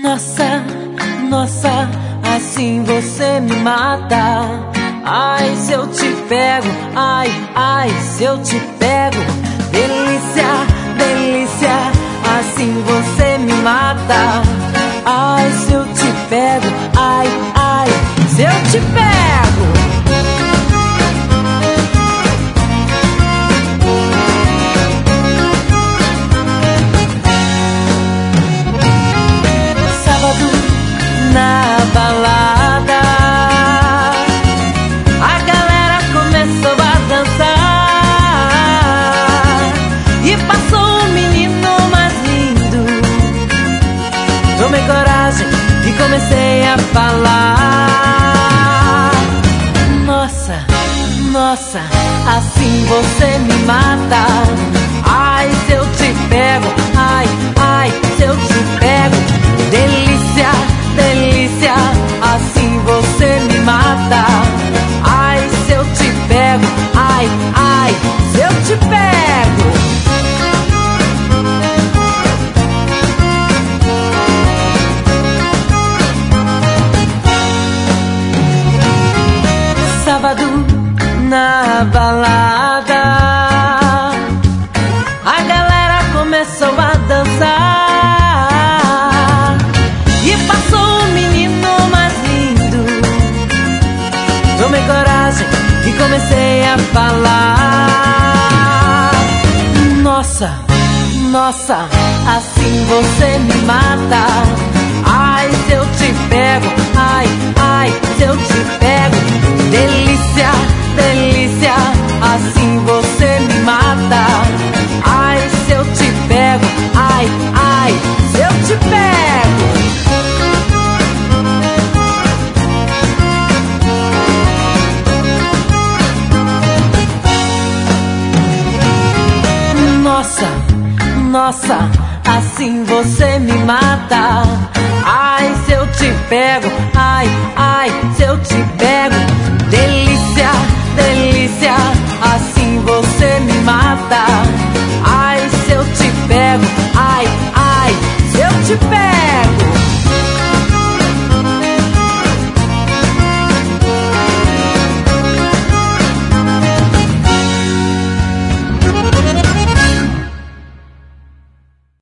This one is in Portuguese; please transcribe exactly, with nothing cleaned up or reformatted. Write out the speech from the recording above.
Nossa, nossa, assim você me mata. Ai, se eu te pego, ai, ai, se eu te pego. Delícia, delícia, assim você me mata. Ai, se eu te pego, ai, ai, se eu te pego. Na balada, a galera começou a dançar e passou um menino mais lindo. Tomei coragem e comecei a falar. Nossa, nossa, assim você me mata. Ai, se eu te pego, ai, ai, se eu te pego. Delícia, delícia, assim você me mata. Ai, se eu te pego, ai, ai, se eu te pego. Sábado na balada, a galera começou a dançar e passou um menino mais lindo. Tomei coragem e comecei a falar. Nossa, nossa, assim você me mata. Ai, se eu te pego, ai, ai, se eu te pego. Delícia, delícia, assim você me mata. Ai, se eu te pego, ai, ai, se eu te pego. Nossa, nossa, assim você me mata. Ai, se eu te pego, ai, ai, se eu te pego. Delícia.